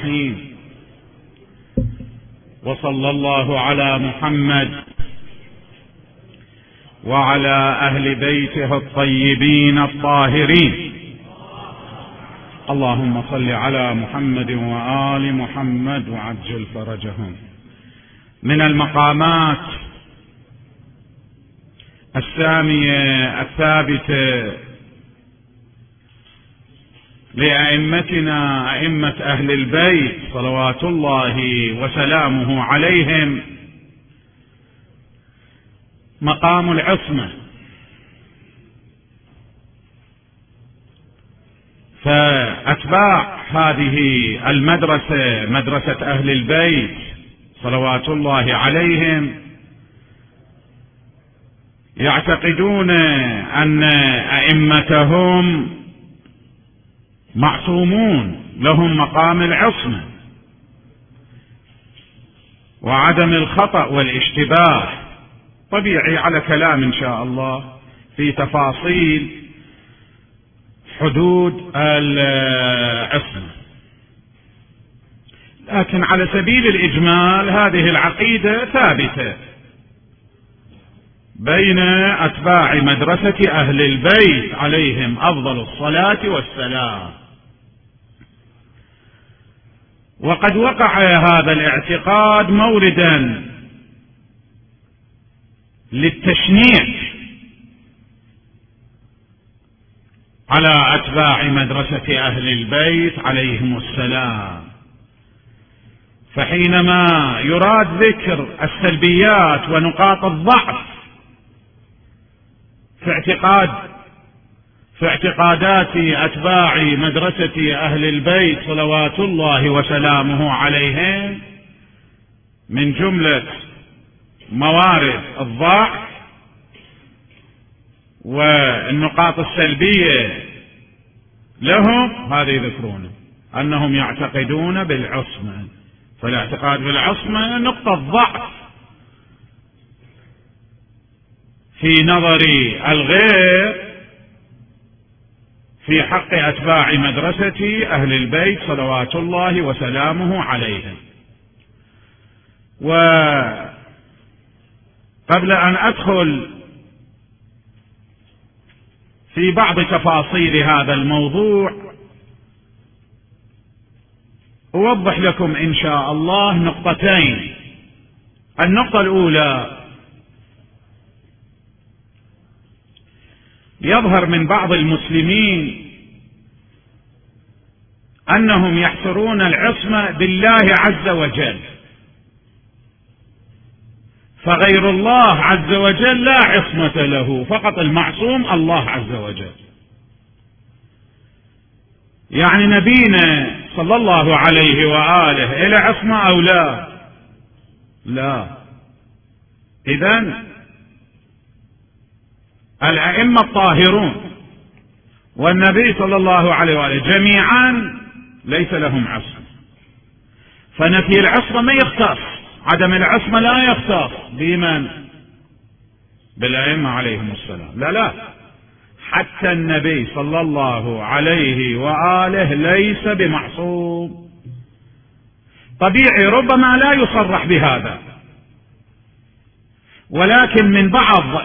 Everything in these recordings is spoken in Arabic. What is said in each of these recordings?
الرحيم. وصلى الله على محمد وعلى أهل بيته الطيبين الطاهرين. اللهم صل على محمد وآل محمد وعجل فرجهم. من المقامات السامية الثابتة لأئمتنا أئمة أهل البيت صلوات الله وسلامه عليهم مقام العصمة. فأتباع هذه المدرسة، مدرسة أهل البيت صلوات الله عليهم، يعتقدون أن أئمتهم معصومون، لهم مقام العصمة وعدم الخطأ والاشتباه. طبيعي على كلام إن شاء الله في تفاصيل حدود العصمة، لكن على سبيل الإجمال هذه العقيدة ثابتة بين أتباع مدرسة أهل البيت عليهم أفضل الصلاة والسلام. وقد وقع هذا الاعتقاد موردا للتشنيع على أتباع مدرسة أهل البيت عليهم السلام. فحينما يراد ذكر السلبيات ونقاط الضعف في اعتقادات أتباع مدرسة أهل البيت صلوات الله وسلامه عليهم، من جملة موارد الضعف والنقاط السلبية لهم، هذا يذكرونه أنهم يعتقدون بالعصمة. فالاعتقاد بالعصمة نقطة ضعف في نظر الغير في حق أتباع مدرسة أهل البيت صلوات الله وسلامه عليهم. وقبل أن أدخل في بعض تفاصيل هذا الموضوع أوضح لكم إن شاء الله نقطتين. النقطة الأولى، يظهر من بعض المسلمين أنهم يحصرون العصمة بالله عز وجل، فغير الله عز وجل لا عصمة له، فقط المعصوم الله عز وجل. يعني نبينا صلى الله عليه وآله إلى عصمة أو لا؟ لا. إذن الأئمة الطاهرون والنبي صلى الله عليه وآله جميعا ليس لهم عصمة. فنفي العصمة ما يختص، عدم العصمة لا يختص بمن؟ بالأئمة عليهم السلام. لا، حتى النبي صلى الله عليه وآله ليس بمعصوم. طبيعي ربما لا يصرح بهذا، ولكن من بعض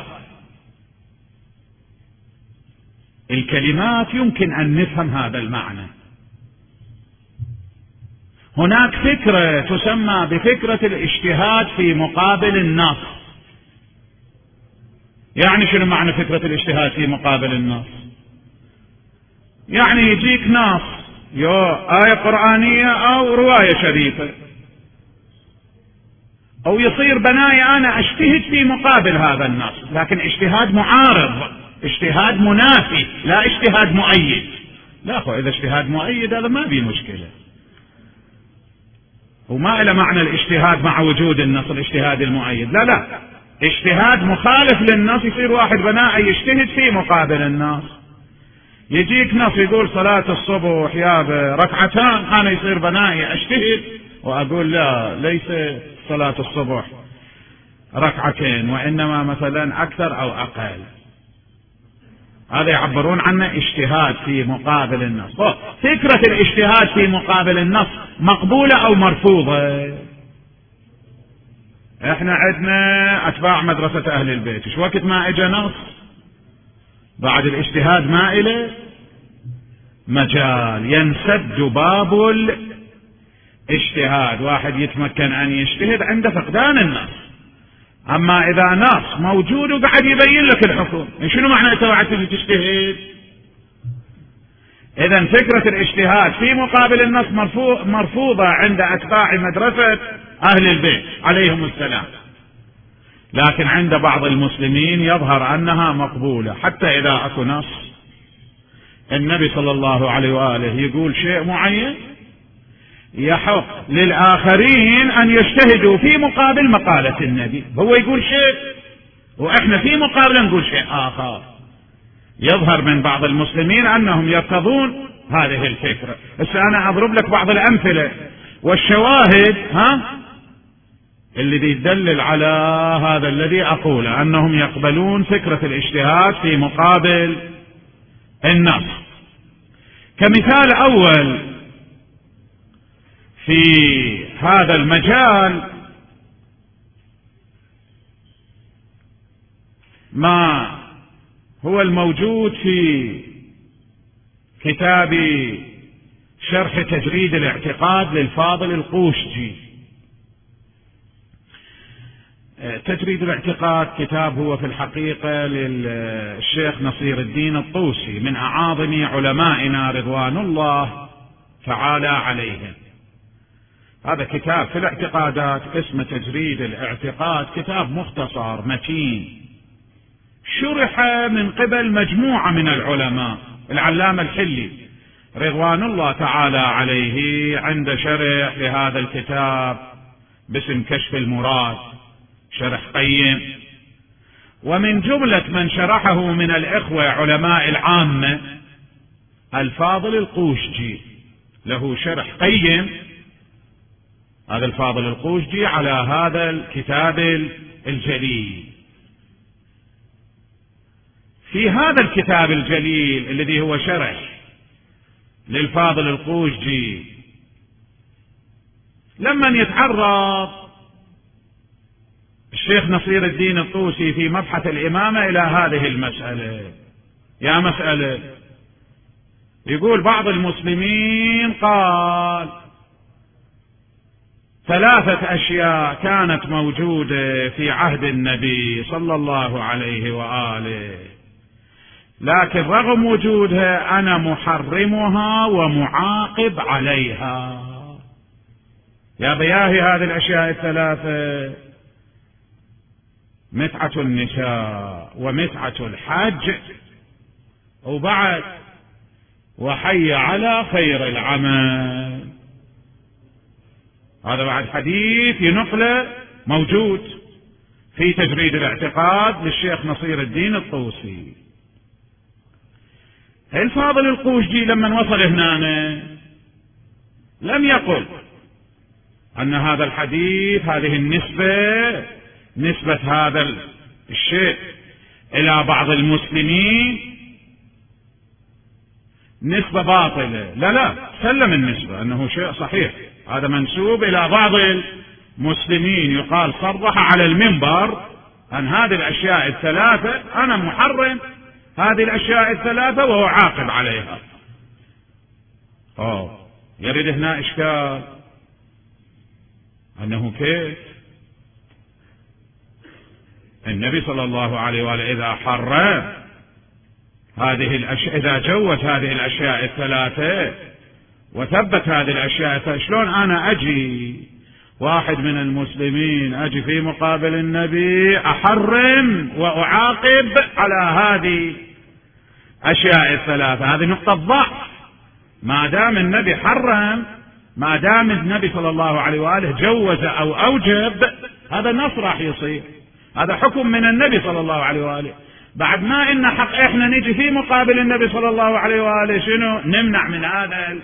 الكلمات يمكن أن نفهم هذا المعنى. هناك فكرة تسمى بفكرة الاجتهاد في مقابل النص. يعني شنو معنى فكرة الاجتهاد في مقابل النص؟ يعني يجيك نص، آية قرآنية أو رواية شريفة، أو يصير بناي أنا أجتهد في مقابل هذا النص، لكن اجتهاد معارض، اجتهاد منافي، لا اجتهاد مؤيد. لا أخو، إذا اجتهاد مؤيد هذا ما بيه مشكلة، وما إلى معنى الاجتهاد مع وجود النص الاجتهاد المؤيد. لا، اجتهاد مخالف للنص، يصير واحد بناء يجتهد في مقابل النص. يجيك نص يقول صلاة الصبح يا بركعتان، أنا يصير بناء أجتهد وأقول لا، ليس صلاة الصبح ركعتين، وإنما مثلا أكثر أو أقل. هذا يعبرون عنه اجتهاد في مقابل النص. فكرة الاجتهاد في مقابل النص مقبولة أو مرفوضة. احنا عندنا أتباع مدرسة أهل البيت، شو وقت ما اجى نص بعد الاجتهاد ما إله مجال، ينسد باب الاجتهاد، واحد يتمكن أن يجتهد عند فقدان النص. أما إذا نص موجود وقاعد يبين لك الحكم، شنو معنى أنت واحد تجي تجتهد؟ إذن فكرة الاجتهاد في مقابل النص مرفوضة عند أتباع مدرسة أهل البيت عليهم السلام، لكن عند بعض المسلمين يظهر أنها مقبولة. حتى إذا أكو نص النبي صلى الله عليه وآله يقول شيء معين، يحق للآخرين أن يجتهدوا في مقابل مقالة النبي. هو يقول شيء وإحنا في مقابل نقول شيء آخر. يظهر من بعض المسلمين أنهم يرتضون هذه الفكرة. بس أنا أضرب لك بعض الأمثلة والشواهد الذي يدلل على هذا الذي أقوله، أنهم يقبلون فكرة الاجتهاد في مقابل النص. كمثال أول في هذا المجال ما هو الموجود في كتاب شرح تجريد الاعتقاد للفاضل القوشجي. تجريد الاعتقاد كتاب هو في الحقيقة للشيخ نصير الدين الطوسي، من أعاظم علمائنا رضوان الله تعالى عليهم. هذا كتاب في الاعتقادات اسمه تجريد الاعتقاد، كتاب مختصر متين، شرح من قبل مجموعة من العلماء. العلامة الحلي رضوان الله تعالى عليه عند شرح لهذا الكتاب باسم كشف المراد، شرح قيم. ومن جملة من شرحه من الإخوة علماء العامة الفاضل القوشجي، له شرح قيم هذا الفاضل القوشجي على هذا الكتاب الجليل. في هذا الكتاب الجليل الذي هو شرح للفاضل القوشجي، لمن يتعرض الشيخ نصير الدين الطوسي في مبحث الإمامة إلى هذه المسألة، يا مسألة يقول بعض المسلمين قال 3 أشياء كانت موجودة في عهد النبي صلى الله عليه وآله، لكن رغم وجودها أنا محرمها ومعاقب عليها. يا بياهي هذه الأشياء 3: متعة النساء ومتعة الحج، وبعد وحي على خير العمل. هذا بعد حديث ينقله موجود في تجريد الاعتقاد للشيخ نصير الدين الطوسي. الفاضل القوشجي لما وصل هنا لم يقل أن هذا الحديث، هذه النسبة، نسبة هذا الشيء إلى بعض المسلمين نسبة باطلة. لا، سلم النسبة أنه شيء صحيح، هذا منسوب إلى بعض المسلمين، يقال صرح على المنبر أن هذه الأشياء 3 أنا محرم هذه الأشياء 3 وهو عاقب عليها. يريد هنا إشكال أنه كيف النبي صلى الله عليه وآله إذا حرم هذه الأشياء، إذا جوز هذه الأشياء 3 وثبت هذه الأشياء، شلون أنا أجي واحد من المسلمين أجي في مقابل النبي أحرم وأعاقب على هذه الأشياء 3؟ هذه نقطة ضعف. ما دام النبي حرم، ما دام النبي صلى الله عليه وآله جوز أو أوجب، هذا نص راح يصير، هذا حكم من النبي صلى الله عليه وآله. بعد ما إن حق إحنا نجي في مقابل النبي صلى الله عليه وآله شنو؟ نمنع من هذا.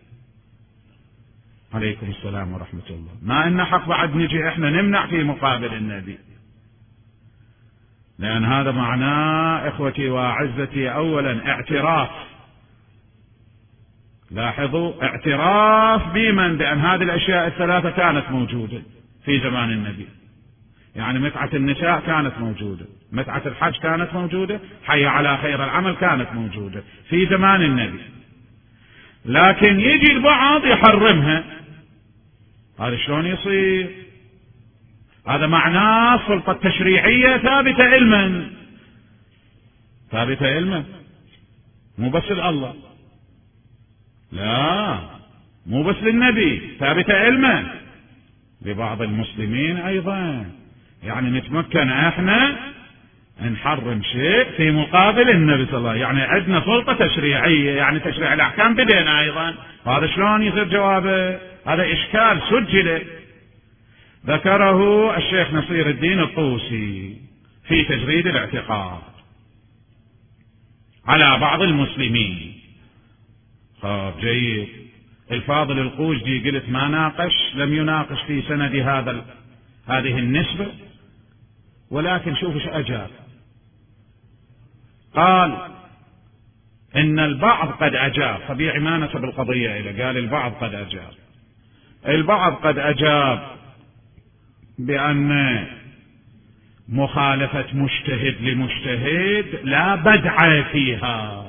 عليكم السلام ورحمة الله. ما إن حق بعد نجي إحنا نمنع في مقابل النبي، لأن هذا معناه إخوتي وأعزتي أولا اعتراف لاحظوا اعتراف بمن بأن هذه الأشياء الثلاثة كانت موجودة في زمان النبي. يعني متعة النساء كانت موجودة، متعة الحج كانت موجودة، حي على خير العمل كانت موجودة في زمان النبي، لكن يجي البعض يحرمها. هذا شلون يصير؟ هذا معناه السلطة التشريعية ثابتة علما، ثابتة علما، مو بس الله، لا مو بس للنبي، ثابتة علما لبعض المسلمين أيضا. يعني نتمكن احنا نحرم شيء في مقابل النبي صلى الله عليه وسلم، يعني عندنا سلطة تشريعية، يعني تشريع الأحكام بدينا أيضا. هذا شلون يصير جوابه؟ هذا إشكال سجل ذكره الشيخ نصير الدين الطوسي في تجريد الاعتقاد على بعض المسلمين. جيد. الفاضل القوجدي قلت ما ناقش، لم يناقش في سند هذه النسبة، ولكن شوفوا ايش أجاب. قال إن البعض قد أجاب، طبيعي ما نسب القضية إلى، قال البعض قد أجاب. البعض قد أجاب بأن مخالفة مجتهد لمجتهد لا بدعة فيها.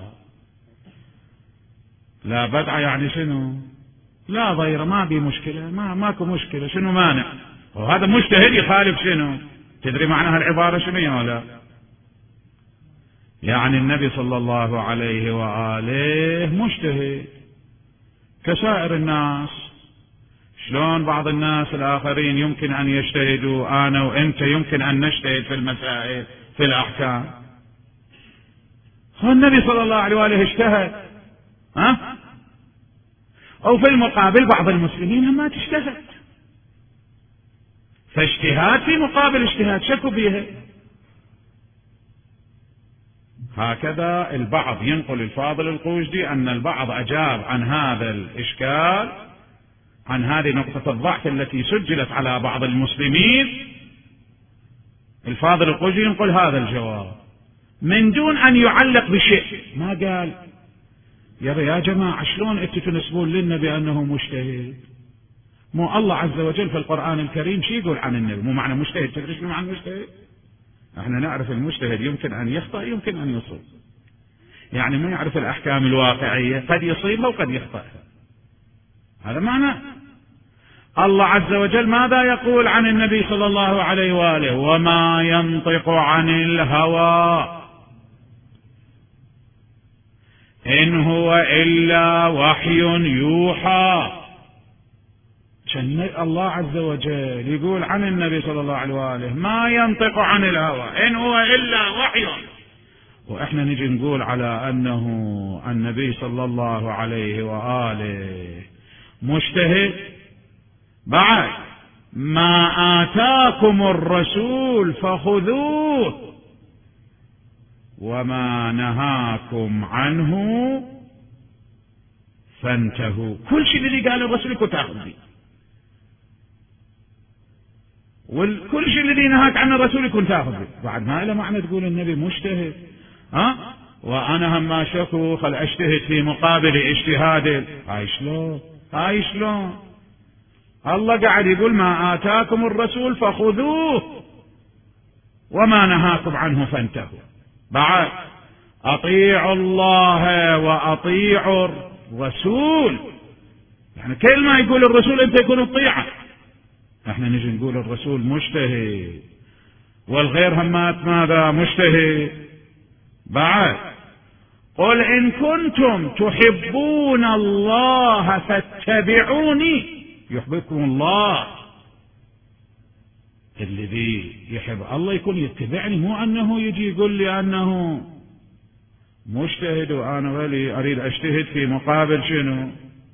لا بدعة يعني شنو؟ لا ضير، ما بي مشكلة، ماكو مشكلة، شنو مانع؟ وهذا مجتهد يخالف شنو؟ تدري معناها العبارة شنو ولا؟ يعني النبي صلى الله عليه وآله مجتهد كسائر الناس. شلون بعض الناس الآخرين يمكن أن يجتهدوا، أنا وأنت يمكن أن نجتهد في المسائل في الأحكام. هو النبي صلى الله عليه وآله اجتهد، أو في المقابل بعض المسلمين ما تجتهد، فاجتهاد في مقابل اجتهاد شكوا بها. هكذا البعض ينقل الفاضل القوجدي أن البعض أجاب عن هذا الإشكال، عن هذه نقطة الضعف التي سجلت على بعض المسلمين. الفاضل القوجدي ينقل هذا الجواب من دون أن يعلق بشيء، ما قال يا جماعة شلون انتم تنسبون لنا بأنه مجتهد؟ مو الله عز وجل في القرآن الكريم شي يقول عن النبي؟ مو معنى مجتهد، تدري شنو معنى مجتهد؟ احنا نعرف المجتهد يمكن أن يخطأ يمكن أن يصيب، يعني ما يعرف الأحكام الواقعية، قد يصيبها وقد يخطأها، هذا معنى. الله عز وجل ماذا يقول عن النبي صلى الله عليه وآله؟ وما ينطق عن الهوى إن هو إلا وحي يوحى. الله عز وجل يقول عن النبي صلى الله عليه وآله ما ينطق عن الهوى إن هو إلا وحي، وإحنا نجي نقول على أنه النبي صلى الله عليه وآله مجتهد. بعد ما آتاكم الرسول فخذوه وما نهاكم عنه فانتهوا. كل شيء اللي قال الرسول يكون تاخذ به، وكل شيء الذي نهاك عنه الرسول يكون تاخذ به. بعد ما له معنى تقول النبي مجتهد، وانا هم ما شكو خل اجتهد في مقابل اجتهاد. هاي شلون الله قاعد يقول ما آتاكم الرسول فخذوه وما نهاكم عنه فانتهوا. بعد أطيعوا الله وأطيعوا الرسول، يعني كل ما يقول الرسول أنت يكون تطيعه. احنا نجي نقول الرسول مجتهد والغير همات ماذا؟ مجتهد. بعد قل إن كنتم تحبون الله فاتبعوني يحببكم الله. الذي يحب الله يكون يتبعني، مو أنه يجي يقول لي أنه مجتهد وأنا ولي أريد أجتهد في مقابل شنو؟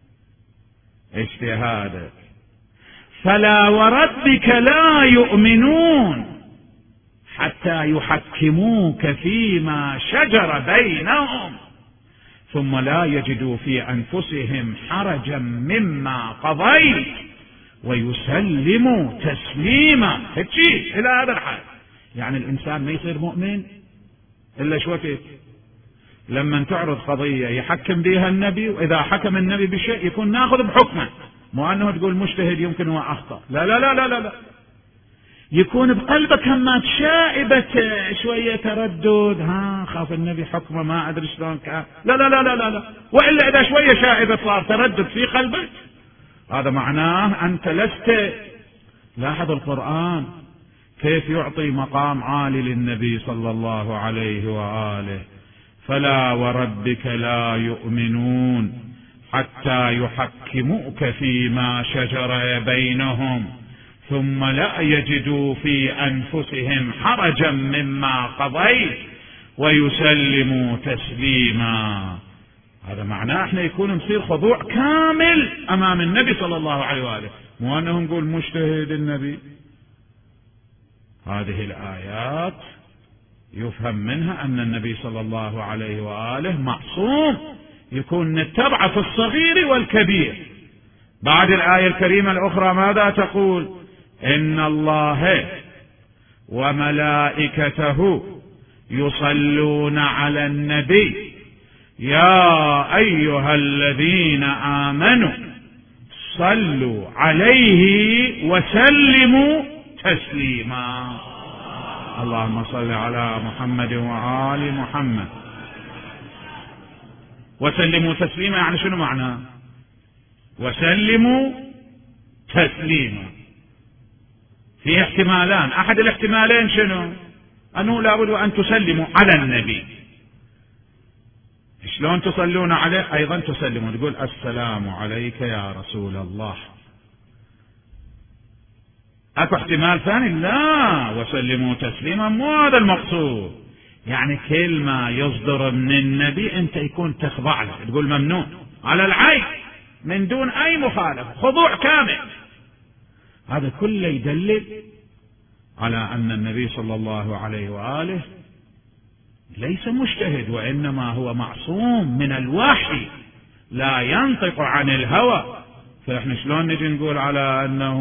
اجتهادك. فلا وربك لا يؤمنون حتى يحكموك فيما شجر بينهم ثم لا يجدوا في أنفسهم حرجا مما قضيت ويسلموا تسليما. إلى هذا الحال. يعني الإنسان ما يصير مؤمن إلا شو وقت؟ لما تعرض قضية يحكم بها النبي، وإذا حكم النبي بشيء يكون ناخذ بحكمه، مو أنه تقول مجتهد يمكن هو أخطأ، لا لا لا لا لا, لا. يكون بقلبك همات شائبة شوية تردد، خاف النبي حكمه ما أدري شلون كان، لا لا لا لا لا, لا. وإلا إذا شوية شائبة صار تردد في قلبك، هذا معناه أنت لست. لاحظ القرآن كيف يعطي مقام عالي للنبي صلى الله عليه وآله: فلا وربك لا يؤمنون حتى يحكموك فيما شجر بينهم ثم لا يجدوا في أنفسهم حرجا مما قضيت ويسلموا تسليما. هذا معناه احنا يكون نصير خضوع كامل أمام النبي صلى الله عليه وآله، مو أنه نقول مجتهد النبي. هذه الآيات يفهم منها أن النبي صلى الله عليه وآله معصوم، يكون نتبعه في الصغير والكبير. بعد الآية الكريمة الأخرى ماذا تقول؟ إن الله وملائكته يصلون على النبي يا أيها الذين آمنوا صلوا عليه وسلموا تسليما. اللهم صل على محمد وآل محمد. وسلموا تسليما يعني شنو معناه؟ وسلموا تسليما فيه احتمالان، أحد الاحتمالين شنو؟ أنه لابد أن تسلموا على النبي. شلون تصلون عليه؟ أيضا تسلموا، تقول السلام عليك يا رسول الله. أكو احتمال ثاني؟ لا، وسلموا تسليما مو هذا المقصود، يعني كل ما يصدر من النبي أنت يكون تخضع له، تقول ممنوع على العين من دون أي مخالفة، خضوع كامل. هذا كله يدلل على أن النبي صلى الله عليه وآله ليس مجتهد، وإنما هو معصوم من الوحي، لا ينطق عن الهوى. فإحنا شلون نجي نقول على أنه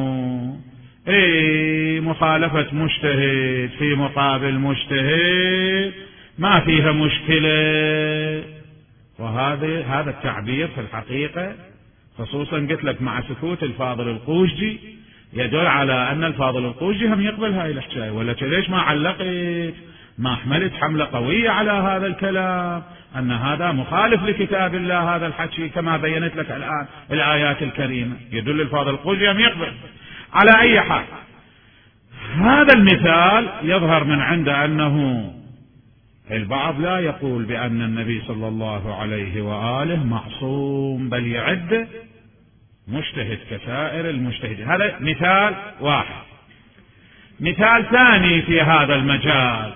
مخالفة مجتهد في مقابل مجتهد ما فيها مشكلة؟ وهذا التعبير في الحقيقة خصوصا قلت لك مع سكوت الفاضل القوشجي يدل على أن الفاضل القوشجي هم يقبل هاي الحكاية، ولا ليش ما علقت ما حملت حملة قوية على هذا الكلام أن هذا مخالف لكتاب الله، هذا الحكي كما بينت لك الآن الآيات الكريمة يدل الفاضل القوشجي هم يقبل. على أي حال هذا المثال يظهر من عنده أنه البعض لا يقول بأن النبي صلى الله عليه وآله معصوم، بل يعد مجتهد كسائر المجتهدين. هذا مثال واحد. مثال ثاني في هذا المجال،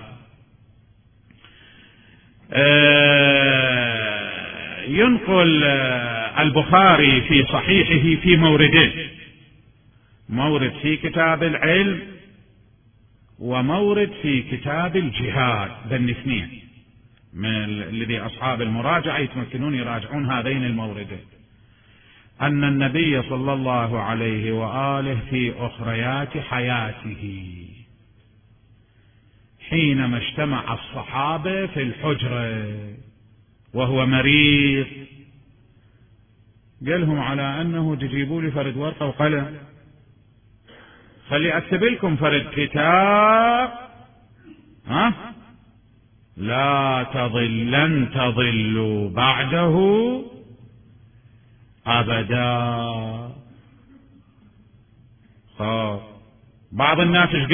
ينقل البخاري في صحيحه في موردين، مورد في كتاب العلم ومورد في كتاب الجهاد، ذن اثنين من الذي أصحاب المراجعة يتمكنون يراجعون هذين الموردين، أن النبي صلى الله عليه وآله في أخريات حياته حينما اجتمع الصحابة في الحجرة وهو مريض قالهم على أنه تجيبوا لي فرد ورقة وقلم، خلي أكتب لكم فرد كتاب، لن تضلوا بعده أبدا. بعض الناس ايش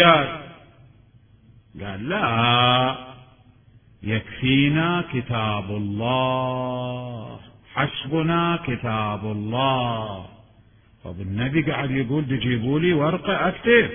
قال لا، يكفينا كتاب الله، حسبنا كتاب الله. طب النبي قاعد يقول تجيبوا لي ورقة أكتب.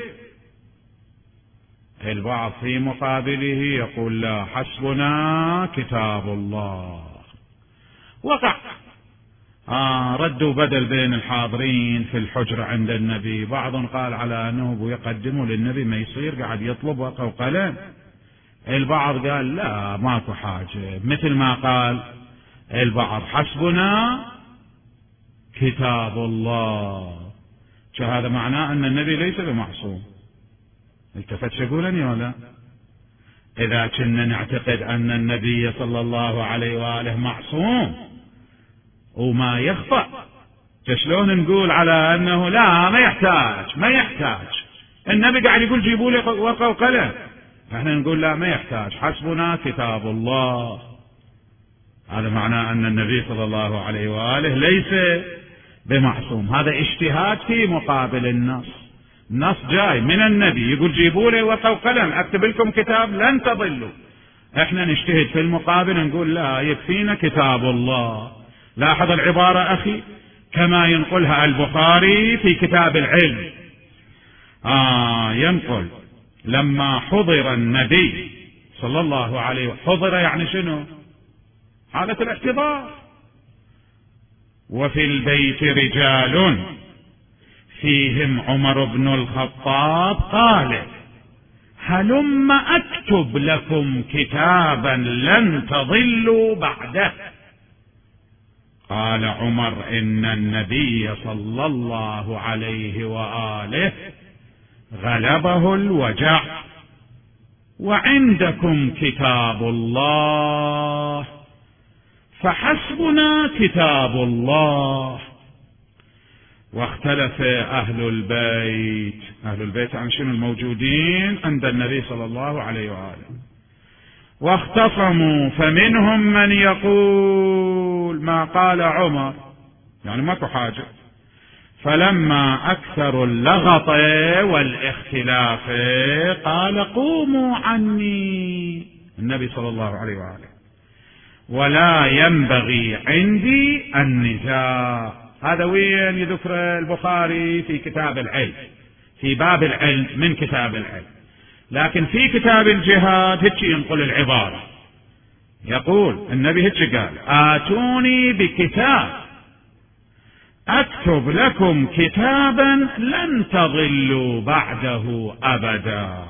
البعض في مقابله يقول لا، حسبنا كتاب الله. وقع ردوا بدل بين الحاضرين في الحجرة عند النبي، بعض قال على أنه يقدمه للنبي ما يصير قاعد يطلب ورقة وقلم، البعض قال لا ماكو حاجة، مثل ما قال البعض حسبنا كتاب الله. هذا معناه أن النبي ليس بمعصوم. التفت شقولني ولا؟ إذا كنا نعتقد أن النبي صلى الله عليه وآله معصوم وما يخطأ، شلون نقول على أنه لا ما يحتاج النبي قاعد يقول جيبوا لي ورقة وقلم، احنا نقول لا ما يحتاج، حسبنا كتاب الله. هذا معناه أن النبي صلى الله عليه وآله ليس بمعصوم. هذا اجتهاد في مقابل النص. النص جاي من النبي يقول جيبوا لي ورقة وقلم اكتب لكم كتاب لن تضلوا، احنا نجتهد في المقابل نقول لا يكفينا كتاب الله. لاحظ العبارة أخي كما ينقلها البخاري في كتاب العلم، ينقل لما حضر النبي صلى الله عليه وسلم، حضر يعني شنو؟ حالة الاحتضار. وفي البيت رجال فيهم عمر بن الخطاب قال هلم أكتب لكم كتابا لن تضلوا بعده. قال عمر إن النبي صلى الله عليه وآله غلبه الوجع وعندكم كتاب الله فحسبنا كتاب الله. واختلف أهل البيت عن شنو الموجودين عند النبي صلى الله عليه وآله، واختصموا، فمنهم من يقول ما قال عمر، يعني ماكو حاجة. فلما أكثروا اللغط والاختلاف قال قوموا عني النبي صلى الله عليه وآله، ولا ينبغي عندي النزاع. هذا وين يذكر البخاري؟ في كتاب العلم، في باب العلم من كتاب العلم. لكن في كتاب الجهاد هيك ينقل العبارة، يقول النبي هيك قال آتوني بكتاب أكتب لكم كتابا لن تضلوا بعده أبدا.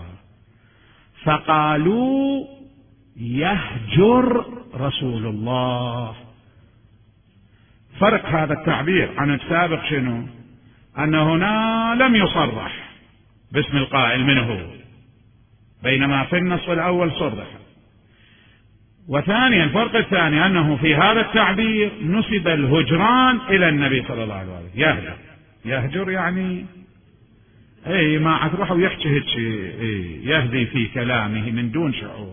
فقالوا يهجر رسول الله. فرق هذا التعبير عن السابق شنو؟ أن هنا لم يصرح باسم القائل من هو، بينما في النص الأول صرح. وثانيا الفرق الثاني أنه في هذا التعبير نسب الهجران إلى النبي صلى الله عليه وسلم. يهجر يعني ما عاد روح ويحكي يهدي في كلامه من دون شعور،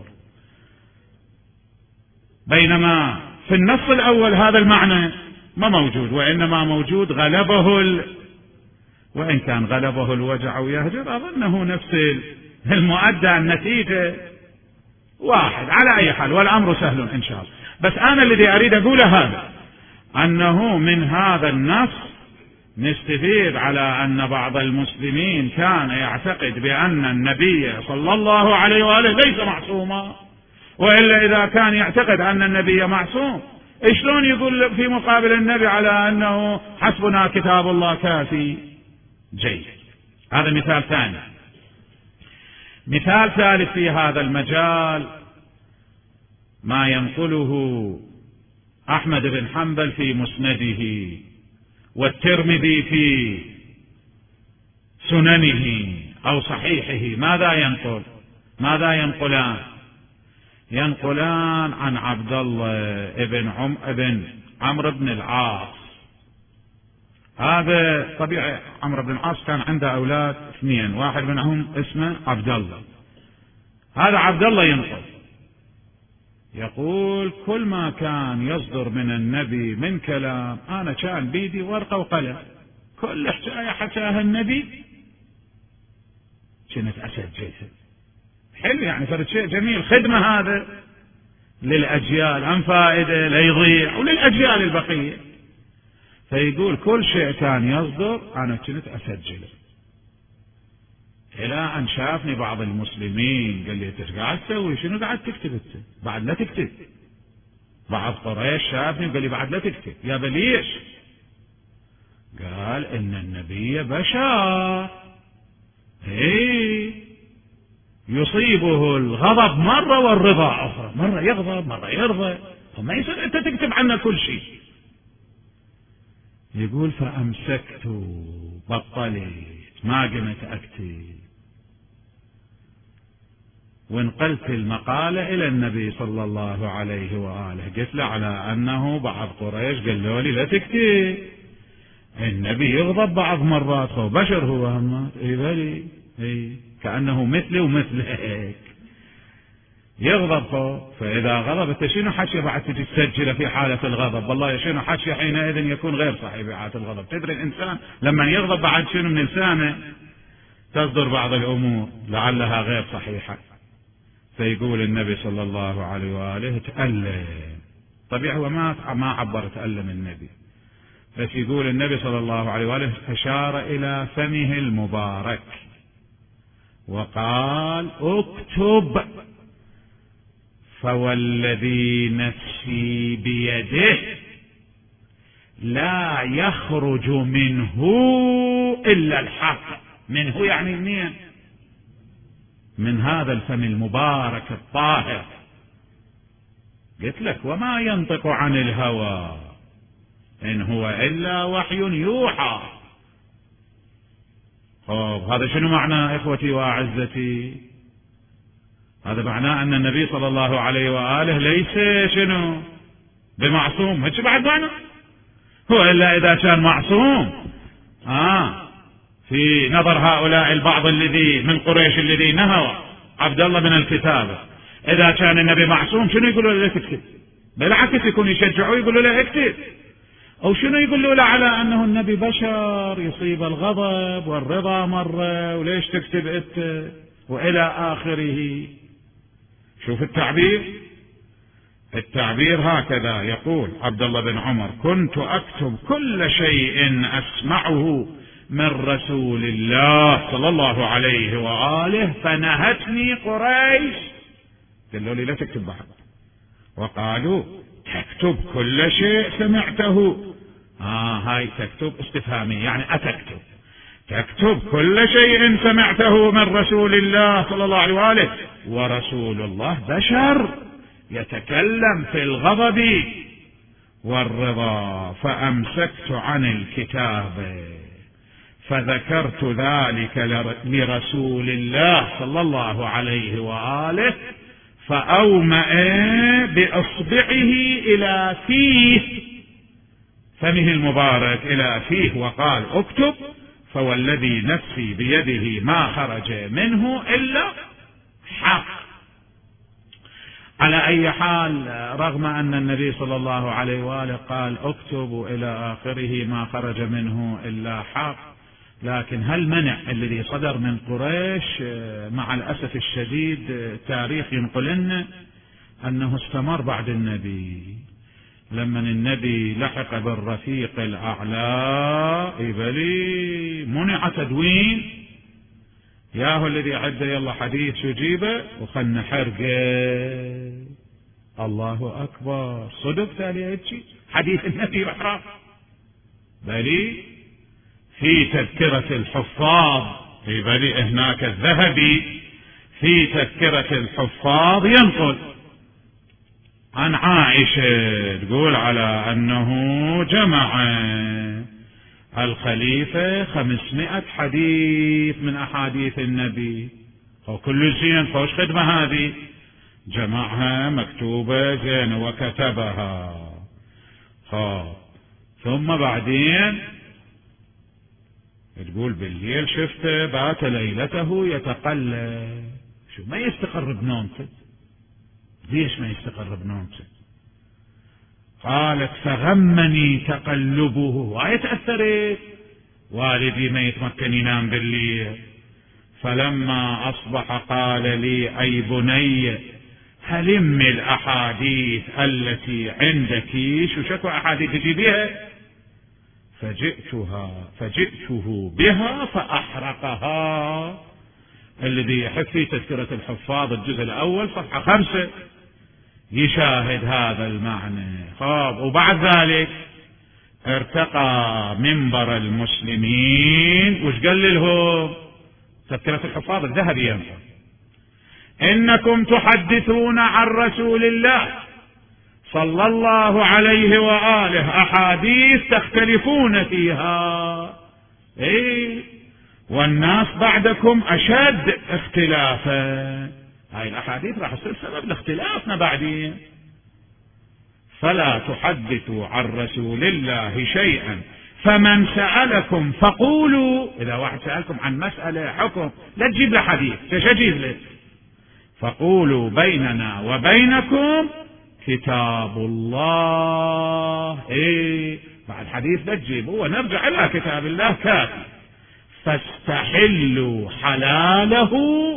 بينما في النص الأول هذا المعنى ما موجود، وإنما موجود غلبه وإن كان غلبه الوجع ويهجر أظنه نفس المؤدى، النتيجة واحد. على أي حال والأمر سهل إن شاء الله. بس أنا الذي أريد أقوله هذا، أنه من هذا النص نستفيد على أن بعض المسلمين كان يعتقد بأن النبي صلى الله عليه وآله ليس معصوما، وإلا إذا كان يعتقد أن النبي معصوم شلون يقول في مقابل النبي على أنه حسبنا كتاب الله كافي؟ جيد. هذا مثال ثاني. مثال ثالث في هذا المجال ما ينقله أحمد بن حنبل في مسنده، والترمذي في سننه أو صحيحه. ماذا ينقلان؟ ينقلان عن عبد الله ابن عمرو بن العاص. هذا طبيعي عمرو بن العاص كان عنده أولاد اثنين، واحد منهم اسمه عبد الله. هذا عبد الله يقول كل ما كان يصدر من النبي من كلام أنا كان بيدي ورقة وقلم، كل حكاية حكاها النبي كنت أسجلها. حلو يعني، فرد شيء جميل، خدمة هذا للأجيال، عن فائدة لا يضيع وللأجيال البقية. فيقول كل شيء كان يصدر أنا كنت أسجله، إلى أن شافني بعض المسلمين قال لي إيش قاعد تسوي؟ شنو قاعد تكتب أنت؟ بعد لا تكتب. بعض قريش شافني وقال لي بعد لا تكتب. يا بليش؟ قال إن النبي بشر، يصيبه الغضب مرة والرضا أخرى، مرة يغضب مرة يرضى، فما يصير أنت تكتب عنه كل شيء. يقول فأمسكت، بطلت، ما قمت أكتب. ونقلت المقالة إلى النبي صلى الله عليه وآله، قلت له على أنه بعض قريش قالوا لي لا تكتب، النبي يغضب بعض مرات، هو بشر هو هم بلي كأنه مثلي ومثلك يغضب، فإذا غضب أنت شنو حكي بعد تجي تسجله في حالة الغضب؟ والله شنو حكي حينئذ يكون غير صحيح في حالة الغضب. تدري الإنسان لما يغضب بعد شنو من لسانه تصدر بعض الأمور لعلها غير صحيحة. فيقول النبي صلى الله عليه وآله تألم، طبيعي هو ما عبر تألم النبي، بس يقول النبي صلى الله عليه وآله أشار إلى فمه المبارك وقال اكتب، فوالذي نفسي بيده لا يخرج منه إلا الحق. منه يعني منين؟ من هذا الفم المبارك الطاهر. قلت لك وما ينطق عن الهوى إن هو إلا وحي يوحى. هذا شنو معنى إخوتي وأعزتي؟ هذا معناه أن النبي صلى الله عليه وآله ليس شنو بمعصوم، هيك بعد معنى هو إلا إذا كان معصوم في نظر هؤلاء البعض الذي من قريش الذي نهوا عبد الله من الكتابة. إذا كان النبي معصوم شنو يقولوا له اكتب؟ بالعكس يكون يشجعوه يقولوا له اكتب، أو شنو يقولوا له على أنه النبي بشر يصيب الغضب والرضا مرة وليش تكتب أنت وإلى آخره. شوف التعبير هكذا يقول عبد الله بن عمر كنت أكتب كل شيء أسمعه من رسول الله صلى الله عليه وآله فنهتني قريش، قالوا لي لا تكتب بعد، وقالوا تكتب كل شيء سمعته. هاي تكتب استفهامية يعني أتكتب، تكتب كل شيء سمعته من رسول الله صلى الله عليه وآله، ورسول الله بشر يتكلم في الغضب والرضا. فأمسكت عن الكتاب فذكرت ذلك لرسول الله صلى الله عليه وآله فأومأ بإصبعه إلى فيه، فمه المبارك إلى فيه، وقال اكتب، فوالذي نفسي بيده ما خرج منه إلا حق. على أي حال رغم أن النبي صلى الله عليه وآله قال اكتب إلى آخره ما خرج منه إلا حق، لكن هل منع الذي صدر من قريش؟ مع الأسف الشديد تاريخ ينقل لنا أنه استمر بعد النبي، لما النبي لحق بالرفيق الأعلى بلي منع تدوين. ياهو الذي عد يلا حديث يجيبه وخلنا حرقه. الله أكبر، صدق تالي حديث النبي وحرام بلي في تذكرة الحفاظ بلي هناك الذهبي في تذكرة الحفاظ ينقل عن عائشة تقول على أنه جمع الخليفة 500 حديث من أحاديث النبي، وكل زين فوش خدمة هذه، جمعها مكتوبة زين وكتبها. ثم بعدين تقول بالليل شفته بات ليلته يتقلب، شو ما يستقر بنومته، ليش ما يستقر بنومته؟ قالت فغمني تقلبه، ويتأثرت والدي ما يتمكن ينام بالليل، فلما أصبح قال لي أي بني هلم الأحاديث التي عندك، شو شكو أحاديث تجيبها؟ فجئته بها فأحرقها. الذي يحب في تذكرة الحفاظ الجزء الأول صفحة 5 يشاهد هذا المعنى. وبعد ذلك ارتقى منبر المسلمين، وش قال لهم؟ تذكرة الحفاظ الذهبي ينفع إنكم تحدثون عن رسول الله صلى الله عليه وآله أحاديث تختلفون فيها، والناس بعدكم أشد اختلافا. هاي الأحاديث راح تصير سبب لاختلافنا بعدين. فلا تحدثوا عن رسول الله شيئا فمن سألكم فقولوا. إذا واحد سألكم عن مسألة حكم لا تجيب له حديث، تجيب له فقولوا بيننا وبينكم كتاب الله. بعد حديث لا تجيب، هو نرجع إلى كتاب الله كافي. فاستحلوا حلاله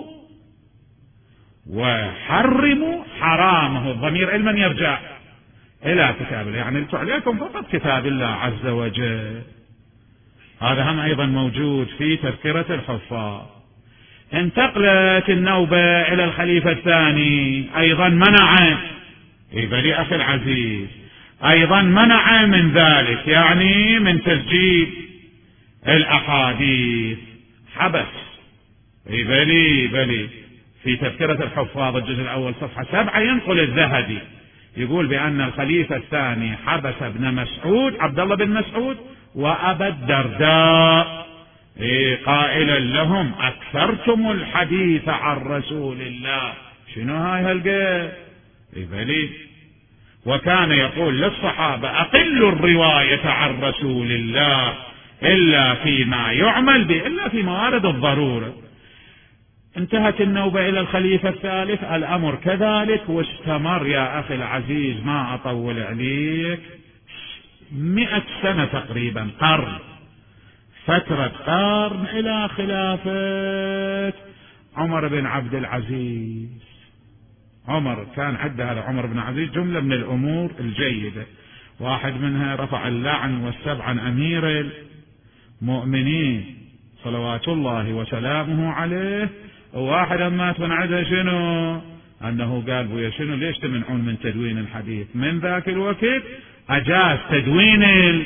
وحرموا حرامه. الضمير علما يرجع إلى كتاب الله، يعني عليكم فقط كتاب الله عز وجل. هذا هم أيضا موجود في تذكرة الحفاظ. انتقلت النوبة إلى الخليفة الثاني، أيضا منع بل أخي العزيز، أيضا منع من ذلك، يعني من تسجيل الأحاديث، حبس. بلي في تذكرة الحفاظ الجزء الأول صفحة 7 ينقل الذهبي يقول بأن الخليفة الثاني حبس ابن مسعود عبد الله بن مسعود وأبا الدرداء، قائلا لهم أكثرتم الحديث عن رسول الله. شنو هاي هالقى؟ بلي. وكان يقول للصحابة أقلوا الرواية عن رسول الله إلا فيما يعمل به، إلا في موارد الضرورة. انتهت النوبة إلى الخليفة الثالث، الأمر كذلك، واستمر يا أخي العزيز، ما أطول عليك، 100 سنة تقريبا، قرن، فترة قرن، إلى خلافة عمر بن عبد العزيز. عمر كان عد هذا عمر بن عبد العزيز جملة من الأمور الجيدة، واحد منها رفع اللعن والسب عن أمير المؤمنين صلوات الله وسلامه عليه. وواحد مات من عده شنو؟ أنه قال بويا شنو ليش تمنعون من تدوين الحديث؟ من ذاك الوقت أجاز تدوين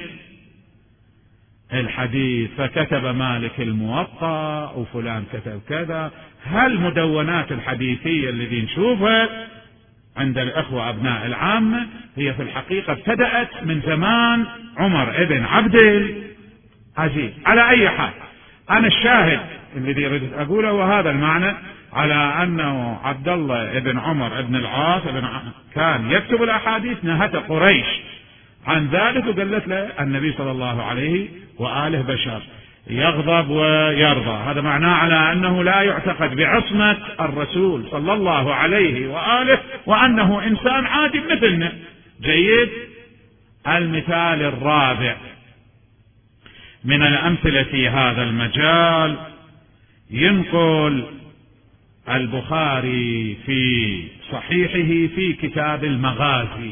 الحديث، فكتب مالك الموطأ وفلان كتب كذا. هالمدونات الحديثية الذي نشوفها عند الأخوة أبناء العامة هي في الحقيقة ابتدأت من زمان عمر بن عبد العزيز. على أي حال، أنا الشاهد الذي أريد أقوله وهذا المعنى، على أنه عبد الله بن عمر بن العاص كان يكتب الأحاديث، نهت قريش عن ذلك وقالت له النبي صلى الله عليه وآله بشر يغضب ويرضى. هذا معناه على أنه لا يعتقد بعصمة الرسول صلى الله عليه وآله، وأنه إنسان عادي مثلنا. جيد. المثال الرابع من الأمثلة في هذا المجال، ينقل البخاري في صحيحه في كتاب المغازي،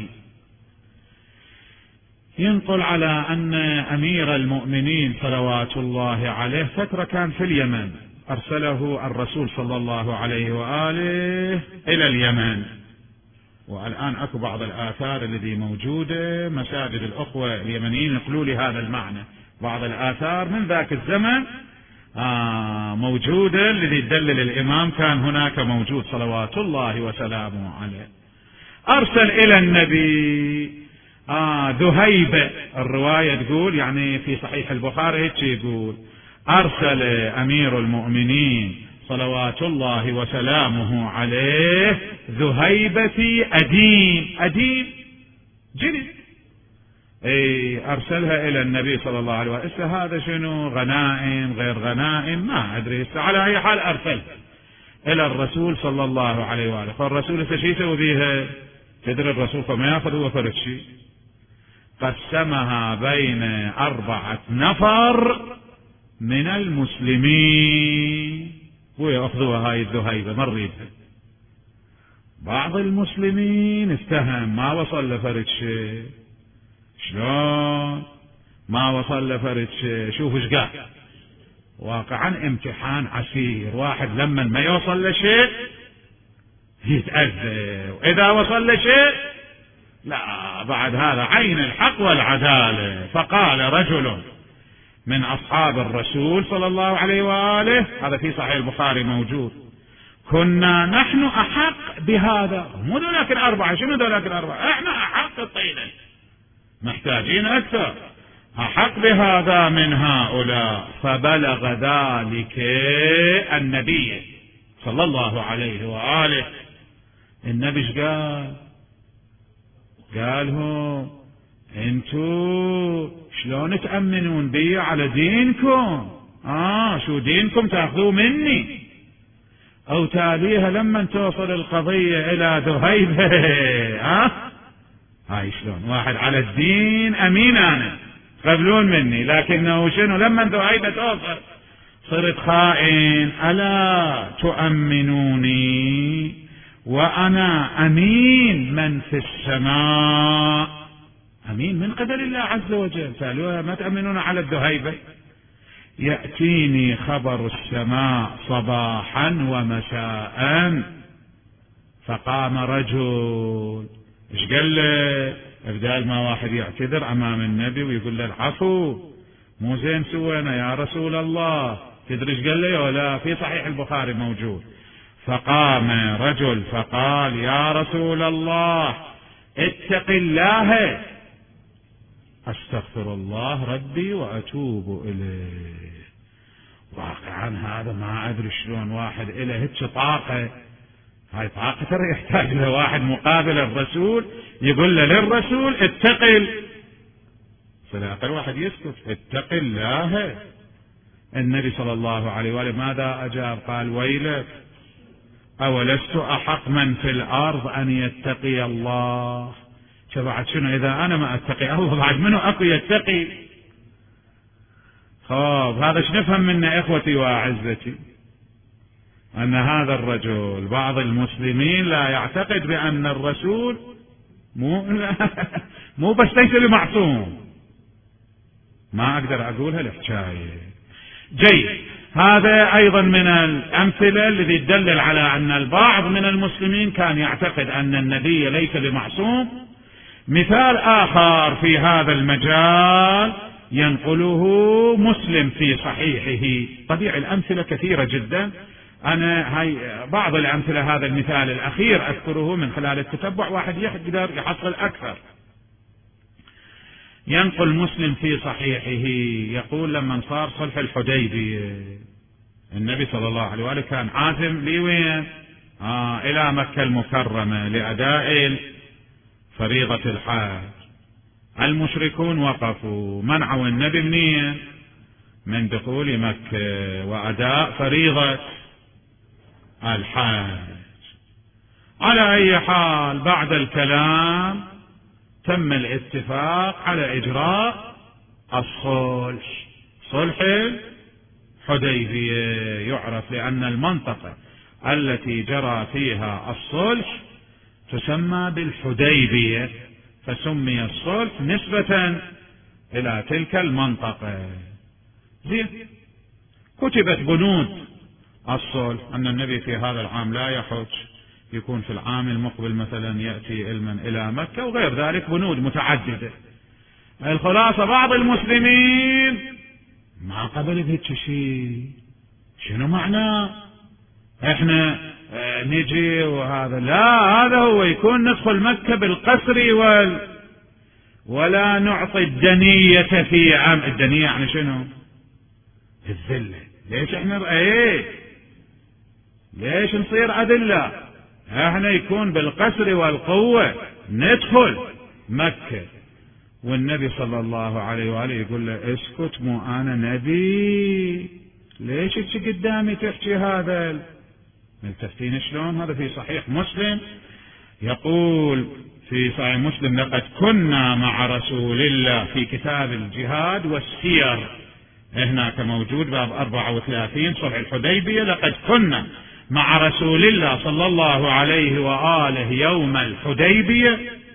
ينقل على أن أمير المؤمنين صلوات الله عليه فترة كان في اليمن، أرسله الرسول صلى الله عليه وآله إلى اليمن. والآن أكو بعض الآثار التي موجودة، مساجد الأخوة اليمنيين يقولوا لي هذا المعنى، بعض الآثار من ذاك الزمن موجودة الذي تدلل الإمام كان هناك موجود صلوات الله وسلامه عليه. أرسل إلى النبي ذهيبة، الرواية تقول يعني في صحيح البخاري هيك يقول، أرسل أمير المؤمنين صلوات الله وسلامه عليه ذهيبة أديم جلد، أرسلها إلى النبي صلى الله عليه وسلم. هذا شنو؟ غنائم غير غنائم ما أدري، على أي حال أرسل إلى الرسول صلى الله عليه وآله. فالرسول شو يسوي بيها؟ تدري الرسول فما يأخذ هو فرد شيء، قسمها بين 4 نفر من المسلمين، ويأخذوها هاي الذهيبة مريدها. بعض المسلمين استهم ما وصل لفرد شيء. شلون ما وصل لفرد شيء؟ شوف ايش قال، واقعا امتحان عسير. واحد لما ما يوصل لشيء يتأذى، وإذا وصل لشيء لا، بعد هذا عين الحق والعدالة. فقال رجل من أصحاب الرسول صلى الله عليه وآله، هذا في صحيح البخاري موجود، كنا نحن أحق بهذا. مو ذولاك 4، شنو ذولاك 4؟ احنا أحق الطينة، محتاجين أكثر، أحق بهذا من هؤلاء. فبلغ ذلك النبي صلى الله عليه وآله. النبي ايش قال؟ قالهم انتوا شلون تأمنون بي على دينكم؟ شو دينكم تأخذوه مني؟ او تاليها لما توصل القضية الى ذهيبة هاي شلون واحد على الدين امين انا قبلون مني، لكنه شنو لما ذهيبة توصل صرت خائن. الا تؤمنوني وانا امين من في السماء، امين من قبل الله عز وجل. سألوها ما تأمنون على الذهيبة؟ يأتيني خبر السماء صباحا ومساء. فقام رجل ايش قال له؟ بدال ما واحد يعتذر امام النبي ويقول له العفو مو زين سوينا يا رسول الله، تدري ايش قال له ولا؟ في صحيح البخاري موجود. فقام رجل فقال يا رسول الله اتق الله، استغفر الله ربي واتوب اليه. واقعا هذا ما ادري شلون واحد له هيك طاقه، هاي طاقه ترى يحتاج له واحد مقابل الرسول يقول له للرسول اتقل، فلا واحد يسكت اتق الله. النبي صلى الله عليه وآله ماذا أجاب؟ قال ويلك أولست أحق من في الأرض أن يتقي الله. بعد شنو إذا أنا ما أتقي الله بعد منه أكو يتقي؟ هذا شنفهم منه إخوتي وأعزتي؟ أن هذا الرجل بعض المسلمين لا يعتقد بأن الرسول مو بس ليس بمعصوم. ما أقدر أقولها الحكاية. جيد، هذا أيضا من الأمثلة الذي تدلل على أن البعض من المسلمين كان يعتقد أن النبي ليس بمعصوم. مثال آخر في هذا المجال ينقله مسلم في صحيحه. طبيعي الأمثلة كثيرة جدا، أنا هاي بعض الأمثلة، هذا المثال الأخير أذكره من خلال التتبع، واحد يقدر يحصل أكثر. ينقل مسلم في صحيحه يقول لما صار صلح الحديبية النبي صلى الله عليه وآله كان عازم لوين؟ إلى مكة المكرمة لأداء فريضة الحج. المشركون وقفوا منعوا النبي منين؟ من دخول مكة وأداء فريضة الحج. على أي حال بعد الكلام تم الاتفاق على إجراء الصلح، صلح الحديبية. يعرف لأن المنطقة التي جرى فيها الصلح تسمى بالحديبية، فسمي الصلح نسبة إلى تلك المنطقة. زين، كتبت بنود الصلح أن النبي في هذا العام لا يحج، يكون في العام المقبل مثلا يأتي علما إلى مكة، وغير ذلك بنود متعددة. الخلاصة بعض المسلمين ما قبل بهيك شيء. شنو معناه؟ احنا نجي وهذا لا، هذا هو يكون ندخل مكة بالقصر ولا نعطي الدنية في عام. الدنية يعني شنو؟ الذلة. ليش احنا ليش نصير أذلة؟ احنا يكون بالقصر والقوة ندخل مكة. والنبي صلى الله عليه وآله يقول له اسكت مو انا نبي، ليش تجي قدامي تحكي هذا؟ ملتفتين شلون؟ هذا في صحيح مسلم، يقول في صحيح مسلم لقد كنا مع رسول الله في كتاب الجهاد والسير، هناك موجود باب 34 صلح الحديبية، لقد كنا مع رسول الله صلى الله عليه وآله يوم الحديبية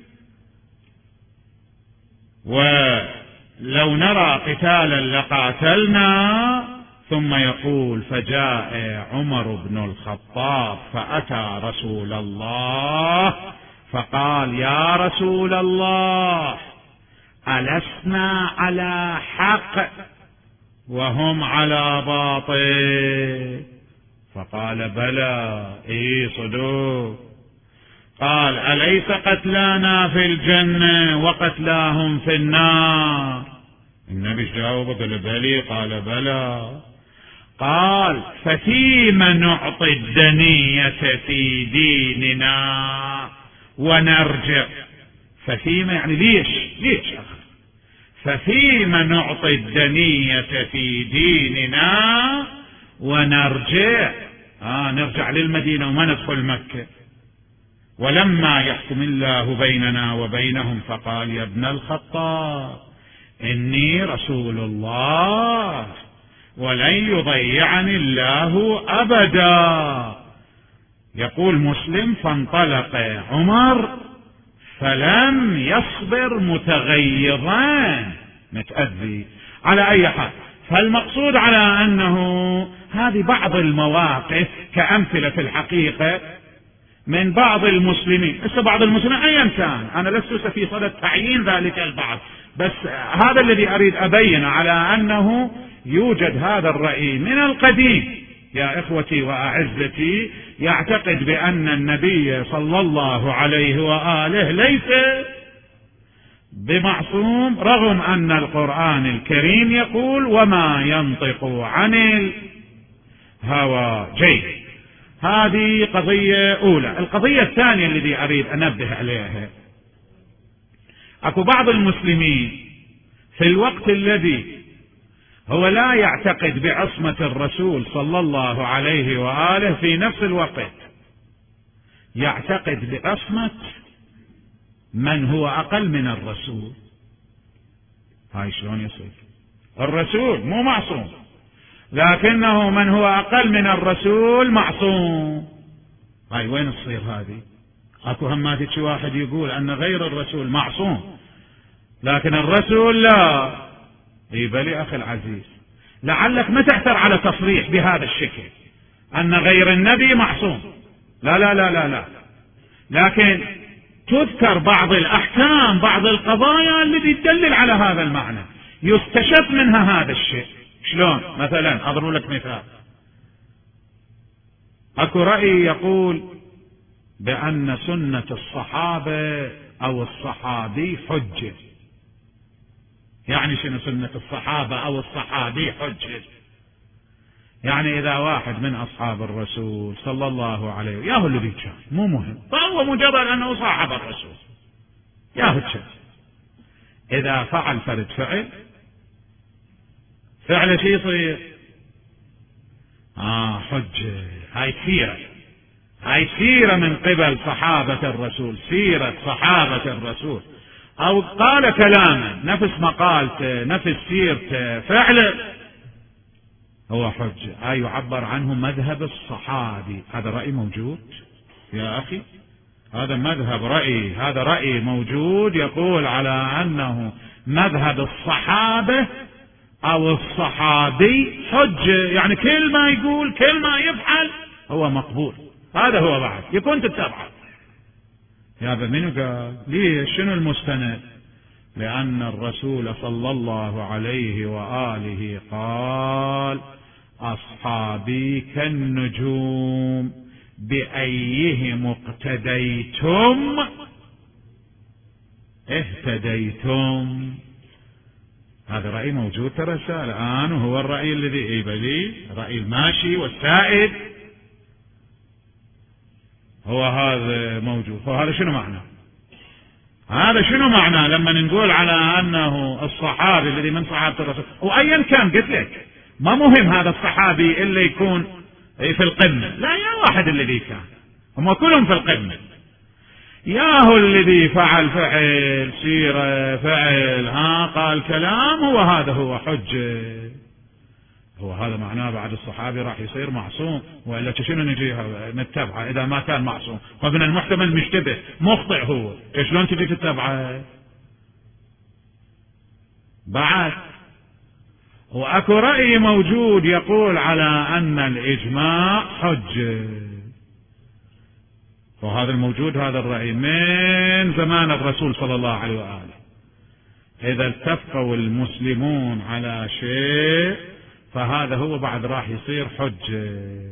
ولو نرى قتالا لقاتلنا. ثم يقول فجاء عمر بن الخطاب فأتى رسول الله فقال يا رسول الله ألسنا على حق وهم على باطل؟ فقال بلى صدوق. قال أليس قتلانا في الجنة وقتلاهم في النار؟ النبي جاوب قال بلى. قال بلى. قال ففيم نعطي الدنية في ديننا ونرجع. ففيم يعني ليش ففيم نعطي الدنية في ديننا ونرجع. نرجع للمدينة وما ندخل مكة. ولما يحكم الله بيننا وبينهم فقال يا ابن الخطاب إني رسول الله ولن يضيعني الله أبدا. يقول مسلم فانطلق عمر فلم يصبر متغيظا متأذي. على أي حال، فالمقصود على أنه هذه بعض المواقف كأمثلة في الحقيقة من بعض المسلمين. بعض المسلمين أيا كان، أنا لست في صدد تعيين ذلك البعض، بس هذا الذي أريد أبين على أنه يوجد هذا الرأي من القديم يا إخوتي وأعزتي، يعتقد بأن النبي صلى الله عليه وآله ليس بمعصوم، رغم أن القرآن الكريم يقول وما ينطق عن الهوى. جيد، هذه قضية أولى. القضية الثانية التي أريد أنبه عليها، أكو بعض المسلمين في الوقت الذي هو لا يعتقد بعصمة الرسول صلى الله عليه وآله، في نفس الوقت يعتقد بعصمة من هو أقل من الرسول. هاي شلون يصير؟ الرسول مو معصوم، لكنه من هو أقل من الرسول معصوم. هاي وين تصير هذه؟ اكو هماتك شي واحد يقول أن غير الرسول معصوم لكن الرسول لا. بلي أخي العزيز، لعلك ما تحتر على تصريح بهذا الشكل أن غير النبي معصوم، لا لا لا لا لا، لكن تذكر بعض الأحكام، بعض القضايا التي تدلل على هذا المعنى، يستشف منها هذا الشيء. شلون؟ مثلا أضرب لك مثال. أكو رأي يقول بأن سنة الصحابة أو الصحابي حجة. يعني شنو سنة الصحابة أو الصحابي حجة؟ يعني إذا واحد من أصحاب الرسول صلى الله عليه وسلم، ياهو اللي كان مو مهم، فهو مجرد أنه صاحب الرسول، ياهو الشيء، إذا فعل فرد فعل شيء يصير حجة. هاي سيرة من قبل صحابة الرسول، سيرة صحابة الرسول، أو قال كلاما نفس مقالته نفس سيرته فعله، هو حجة. هاي يعبر عنه مذهب الصحابي. هذا رأي موجود يا أخي، هذا مذهب رأي، هذا رأي موجود يقول على أنه مذهب الصحابة أو الصحابي حجة، يعني كل ما يقول كل ما يفعل هو مقبول. هذا هو بعد يكون تتبعه. يا منو قال؟ ليش؟ شنو المستند؟ لأن الرسول صلى الله عليه وآله قال أصحابي كالنجوم بأيهم اقتديتم اهتديتم. هذا رأي موجود ترى الآن، وهو الرأي الذي يبلي رأي الماشي والسائد، هو هذا موجود. فهذا شنو معنى؟ هذا شنو معنى لما نقول على أنه الصحابي الذي من صحابة الرسول، وأيا كان قلت لك ما مهم هذا الصحابي اللي يكون في القمة، لا، يا واحد الذي كان، هم كلهم في القمة، ياهو الذي فعل سيرة فعل قال كلام، هو هذا هو حجة. هو هذا معناه بعد الصحابي راح يصير معصوم، وإلا شنو نجيها نتبعه إذا ما كان معصوم؟ ومن المحتمل مشتبه مخطئ، هو شلون تجي تتبعه بعد؟ وأكو رأي موجود يقول على أن الإجماع حجة، وهذا الموجود هذا الرأي من زمان الرسول صلى الله عليه وآله. إذا اتفقوا المسلمون على شيء فهذا هو بعد راح يصير حجة.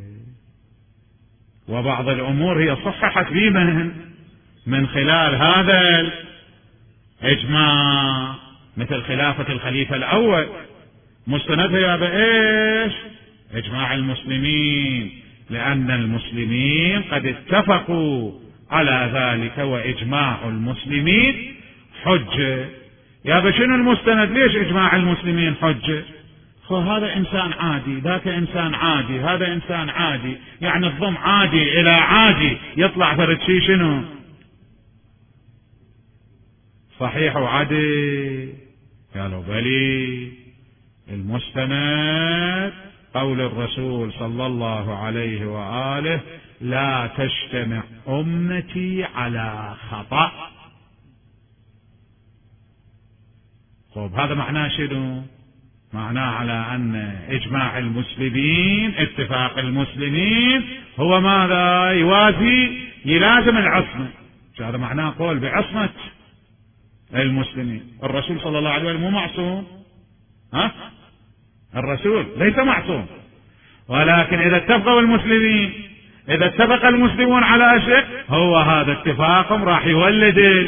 وبعض الأمور هي صححت بمن من خلال هذا الإجماع، مثل خلافة الخليفة الأول، مستندها بإيش؟ إجماع المسلمين، لأن المسلمين قد اتفقوا على ذلك، وإجماع المسلمين حجة. يا شنو المستند؟ ليش إجماع المسلمين حجة؟ هذا إنسان عادي، ذاك إنسان عادي، هذا إنسان عادي، يعني الضم عادي إلى عادي يطلع ثرد شي شنو؟ صحيح وعدل. قالوا بلي، المستند قول الرسول صلى الله عليه وآله: لا تجتمع أمتي على خطأ. طيب هذا معناه شنو؟ معناه على أن إجماع المسلمين، اتفاق المسلمين، هو ماذا؟ يوازي، يلازم العصمة. هذا معناه قول بعصمة المسلمين. الرسول صلى الله عليه وسلم مو معصوم، الرسول ليس معصوم، ولكن إذا اتفقوا المسلمين، إذا اتفق المسلمون على شيء، هو هذا اتفاقهم راح يولد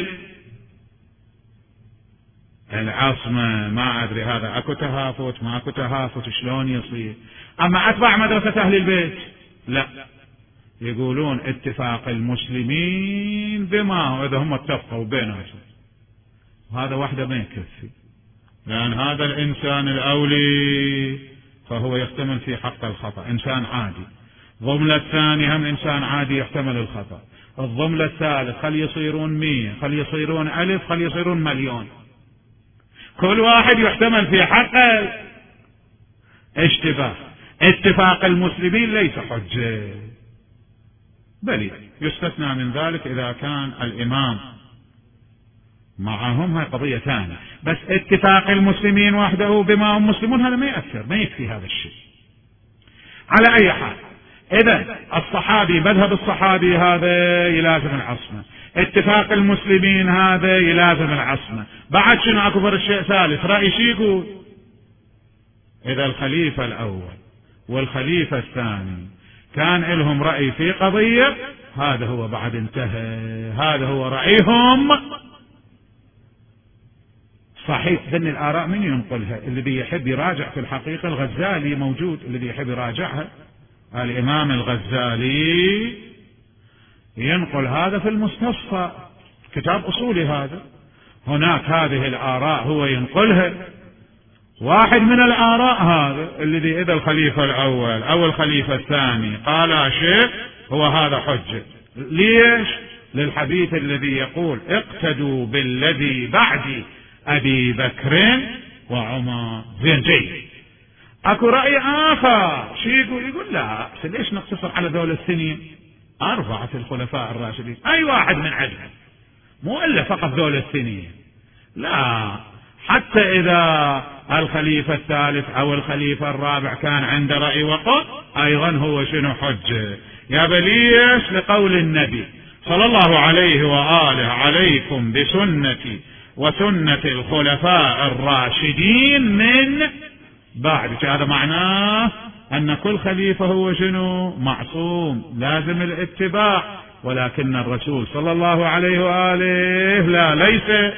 العصمة. ما أدري هذا أكو تهافت ما أكو تهافت شلون يصير. أما أتباع مدرسة أهل البيت لا، يقولون اتفاق المسلمين بما هو، إذا هم اتفقوا بينهم، هذا وحده ما يكفي، لأن هذا الإنسان الأولي فهو يحتمل في حق الخطأ، إنسان عادي. الضملة الثانية هم إنسان عادي يحتمل الخطأ. الضملة الثالث خل يصيرون 100، خل يصيرون 1000، خل يصيرون مليون، كل واحد يحتمل في حقه اشتباه. اتفاق المسلمين ليس حجة، بل يستثنى من ذلك إذا كان الإمام معهم، هاي قضية ثانية. بس اتفاق المسلمين وحده بما هم مسلمون هذا ما يأثر، ما يكفي هذا الشيء. على أي حال، إذا الصحابي، مذهب الصحابي هذا يلازم العصمة، اتفاق المسلمين هذا يلازم العصمة. بعد شنو أكبر الشيء ثالث؟ رأي شي يقول إذا الخليفة الأول والخليفة الثاني كان لهم رأي في قضية، هذا هو بعد انتهى، هذا هو رأيهم صحيح. ذن الآراء من ينقلها؟ اللي يحب يراجع في الحقيقة، الغزالي موجود، اللي يحب يراجعها الإمام الغزالي ينقل هذا في المستصفى، كتاب أصولي هذا، هناك هذه الآراء هو ينقلها. واحد من الآراء هذا الذي إذا الخليفة الأول أو الخليفة الثاني قال شيء، هو هذا حجة. ليش؟ للحديث الذي يقول: اقتدوا بالذي بعد أبي بكر وعمر. زين جيد. اكو رأي آخر شو يقول؟ يقول لا، ليش نقتصر على ذول السنين؟ 4 الخلفاء الراشدين، أي واحد من عدهم، مو إلا فقط ذول السنين، لا، حتى إذا الخليفة الثالث أو الخليفة الرابع كان عنده رأي وقت، أيضا هو شنو حجة. يا بليش لقول النبي صلى الله عليه وآله: عليكم بسنتي وسنة الخلفاء الراشدين من بعد. هذا معناه أن كل خليفة هو شنو؟ معصوم، لازم الاتباع، ولكن الرسول صلى الله عليه وآله لا، ليس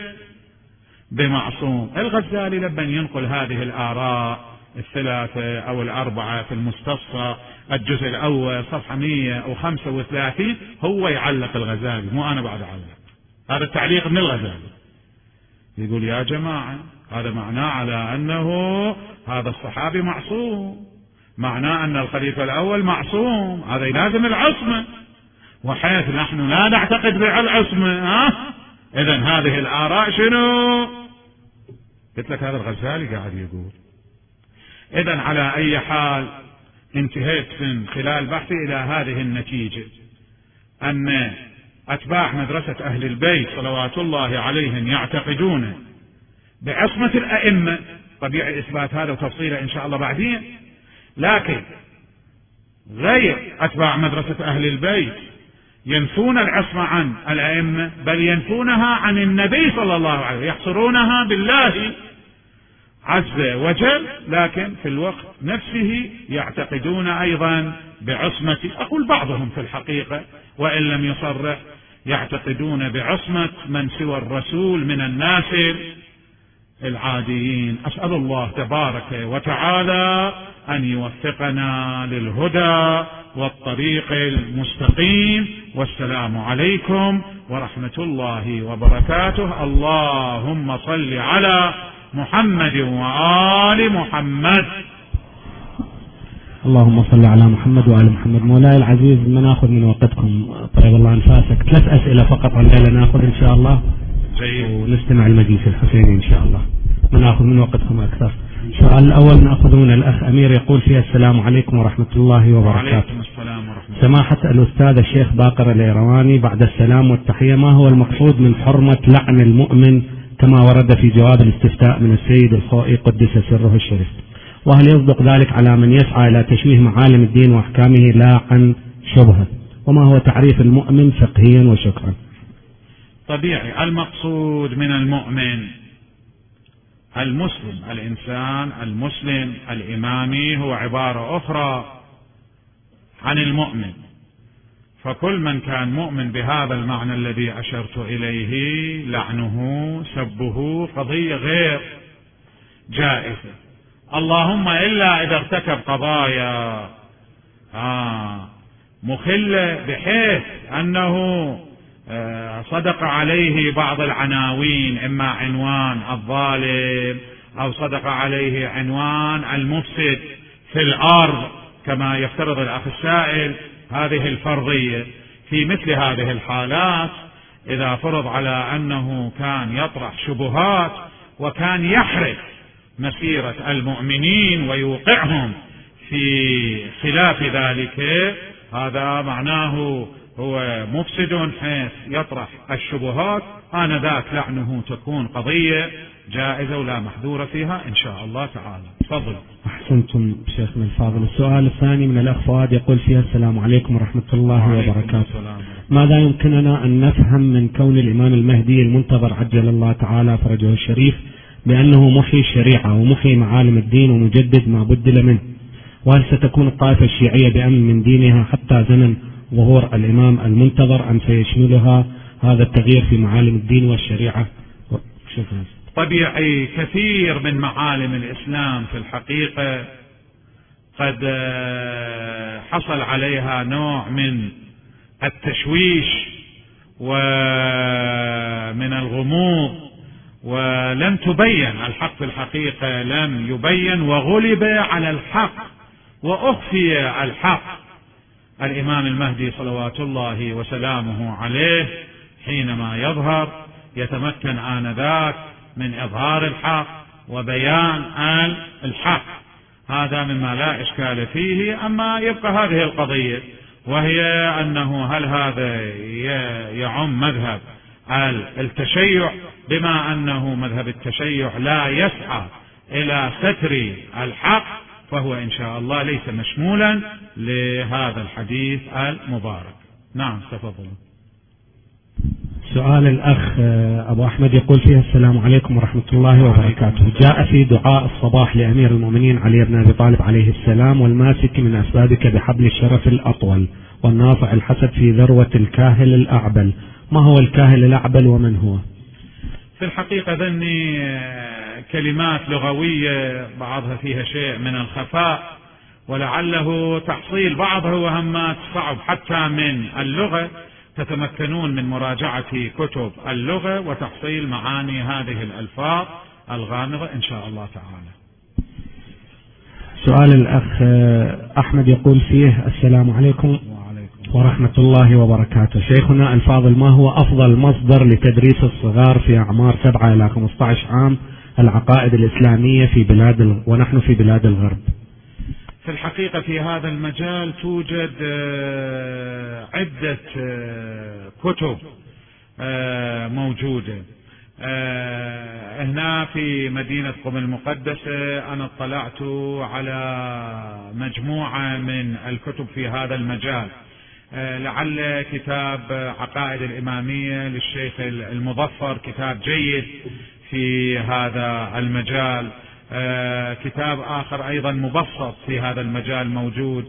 بمعصوم. الغزالي لما ينقل هذه الآراء 3 أو 4 في المستصفى الجزء الأول صفحة 135، هو يعلق الغزالي، مو أنا بعد أعلق، هذا التعليق من الغزالي. يقول يا جماعة هذا معناه على أنه هذا الصحابي معصوم، معناه أن الخليفة الأول معصوم، هذا يلازم العصمة، وحيث نحن لا نعتقد بالعصمة، إذن هذه الآراء شنو؟ قلت لك هذا الغزالي قاعد يقول. إذن على أي حال انتهيت من خلال بحثي إلى هذه النتيجة، أن أتباع مدرسة أهل البيت صلوات الله عليهم يعتقدون بعصمة الأئمة. طبيعي إثبات هذا وتفصيله إن شاء الله بعدين، لكن غير أتباع مدرسة أهل البيت ينفون العصمة عن الأئمة، بل ينفونها عن النبي صلى الله عليه وسلم، يحصرونها بالله عز وجل، لكن في الوقت نفسه يعتقدون أيضا بعصمة، أقول بعضهم في الحقيقة وإن لم يصرح، يعتقدون بعصمة من سوى الرسول من الناس العاديين. أسأل الله تبارك وتعالى أن يوفقنا للهدى والطريق المستقيم. والسلام عليكم ورحمة الله وبركاته. اللهم صل على محمد وآل محمد. اللهم صل على محمد وآل محمد. مولاي العزيز، ما ناخذ من وقتكم طيب الله أنفاسك، 3 أسئلة فقط الليلة ناخذ إن شاء الله. جيد. ونستمع المجلس الحسيني إن شاء الله، ما ناخذ من وقتكم أكثر. السؤال الأول نأخذ من الأخ أمير، يقول فيها: السلام عليكم ورحمة الله وبركاته. وعليكم السلام ورحمة الله. سماحة الأستاذ الشيخ باقر الإيرواني، بعد السلام والتحية، ما هو المقصود من حرمة لعن المؤمن كما ورد في جواب الاستفتاء من السيد الخوئي قدس سره الشريف؟ وهل يصدق ذلك على من يسعى إلى تشويه معالم الدين وأحكامه لا عن شبهة؟ وما هو تعريف المؤمن فقهيا؟ وشكرا. طبيعي، المقصود من المؤمن المسلم، الإنسان المسلم الإمامي هو عبارة أخرى عن المؤمن، فكل من كان مؤمن بهذا المعنى الذي أشرت إليه لعنه سبه قضية غير جائزة، اللهم إلا إذا ارتكب قضايا مخلة بحيث أنه صدق عليه بعض العناوين، إما عنوان الظالم أو صدق عليه عنوان المفسد في الأرض كما يفترض الأخ السائل. هذه الفرضية في مثل هذه الحالات إذا فرض على أنه كان يطرح شبهات وكان يحرق مسيرة المؤمنين ويوقعهم في خلاف ذلك، هذا معناه هو مفسد حيث يطرح الشبهات، آنذاك لعنه تكون قضية جائزة ولا محذور فيها إن شاء الله تعالى. تفضل. أحسنتم شيخنا الفاضل. السؤال الثاني من الأخ فؤاد، يقول فيها: السلام عليكم ورحمة الله وبركاته. ماذا يمكننا أن نفهم من كون الإمام المهدي المنتظر عجل الله تعالى فرجه الشريف بأنه محيي الشريعة ومحيي معالم الدين ومجدد ما بدل منه؟ وهل ستكون الطائفة الشيعية بأمن من دينها حتى زمن ظهور الإمام المنتظر أم سيشملها هذا التغيير في معالم الدين والشريعة؟ شكرا. طبيعي، كثير من معالم الإسلام في الحقيقة قد حصل عليها نوع من التشويش ومن الغموض ولم تبين الحق في الحقيقة، لم يبين وغلب على الحق وأخفي الحق. الإمام المهدي صلوات الله وسلامه عليه حينما يظهر يتمكن آنذاك من إظهار الحق وبيان الحق، هذا مما لا إشكال فيه. أما يبقى هذه القضية وهي أنه هل هذا يعم مذهب التشيع، بما أنه مذهب التشيع لا يسعى إلى ستر الحق، فهو إن شاء الله ليس مشمولا لهذا الحديث المبارك. نعم تفضل. سؤال الأخ أبو أحمد، يقول فيها: السلام عليكم ورحمة الله وبركاته. جاء في دعاء الصباح لأمير المؤمنين علي بن أبي طالب عليه السلام: والماسك من أسبابك بحبل الشرف الأطول والناصع الحسد في ذروة الكاهل الأعبل. ما هو الكاهل الأعبل ومن هو؟ في الحقيقة ذني كلمات لغوية بعضها فيها شيء من الخفاء، ولعله تحصيل بعضها وهمات صعب حتى من اللغة، تتمكنون من مراجعة كتب اللغة وتحصيل معاني هذه الألفاظ الغامضة إن شاء الله تعالى. سؤال الأخ أحمد يقول فيه: السلام عليكم ورحمة الله وبركاته. شيخنا الفاضل، ما هو أفضل مصدر لتدريس الصغار في أعمار 7 إلى 15 عام العقائد الإسلامية في ونحن في بلاد الغرب؟ في الحقيقة في هذا المجال توجد عدة كتب موجودة هنا في مدينة قم المقدسة. أنا اطلعت على مجموعة من الكتب في هذا المجال، لعل كتاب عقائد الإمامية للشيخ المظفر كتاب جيد في هذا المجال. كتاب آخر أيضا مبسط في هذا المجال موجود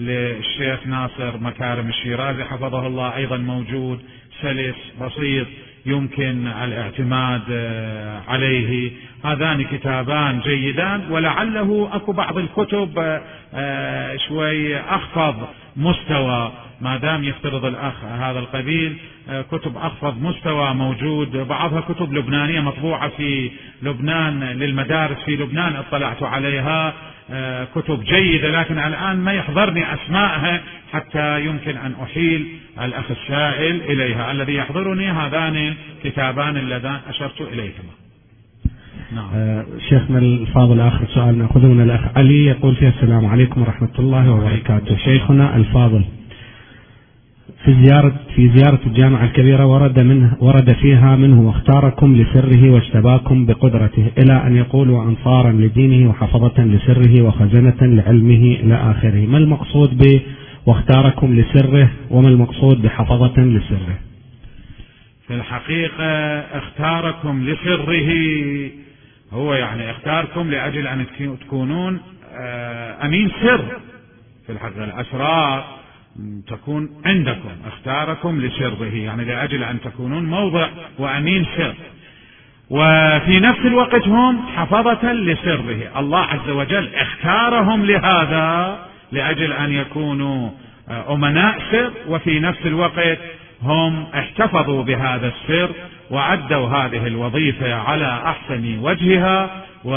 للشيخ ناصر مكارم الشيرازي حفظه الله، أيضا موجود سلس بسيط يمكن الاعتماد عليه. هذان كتابان جيدان، ولعله اكو بعض الكتب شوي اخفض مستوى، ما دام يفترض الاخ هذا القبيل كتب اخفض مستوى موجود، بعضها كتب لبنانية مطبوعة في لبنان للمدارس في لبنان اطلعت عليها، كتب جيدة، لكن الآن ما يحضرني أسماءها حتى يمكن أن أحيل الأخ السائل إليها. الذي يحضرني هذان كتابان اللذان أشرت إليهما. نعم. شيخنا الفاضل آخر سؤال نأخذه من الأخ علي، يقول فيه السلام عليكم ورحمة الله وبركاته. شيخنا الفاضل، في زيارة الجامعة الكبيرة ورد فيها منه واختاركم لسره واجتباكم بقدرته، إلى أن يقولوا أنصارا لدينه وحفظة لسره وخزنة لعلمه إلى آخره. ما المقصود ب واختاركم لسره، وما المقصود بحفظة لسره؟ في الحقيقة اختاركم لسره هو يعني اختاركم لأجل أن تكونون أمين سر. في الحقيقة الأسرار تكون عندكم، اختاركم لسره يعني لأجل أن تكونون موضع وأمين سر، وفي نفس الوقت هم حفظة لسره. الله عز وجل اختارهم لهذا لأجل أن يكونوا أمناء سر، وفي نفس الوقت هم احتفظوا بهذا السر وأدوا هذه الوظيفة على أحسن وجهها،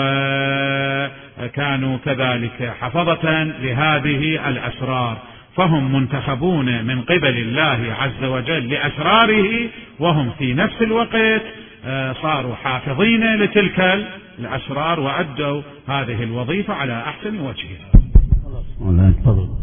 وكانوا كذلك حفظة لهذه الأسرار، فهم منتخبون من قبل الله عز وجل لأسراره، وهم في نفس الوقت صاروا حافظين لتلك الأسرار وأدوا هذه الوظيفة على أحسن وجهها.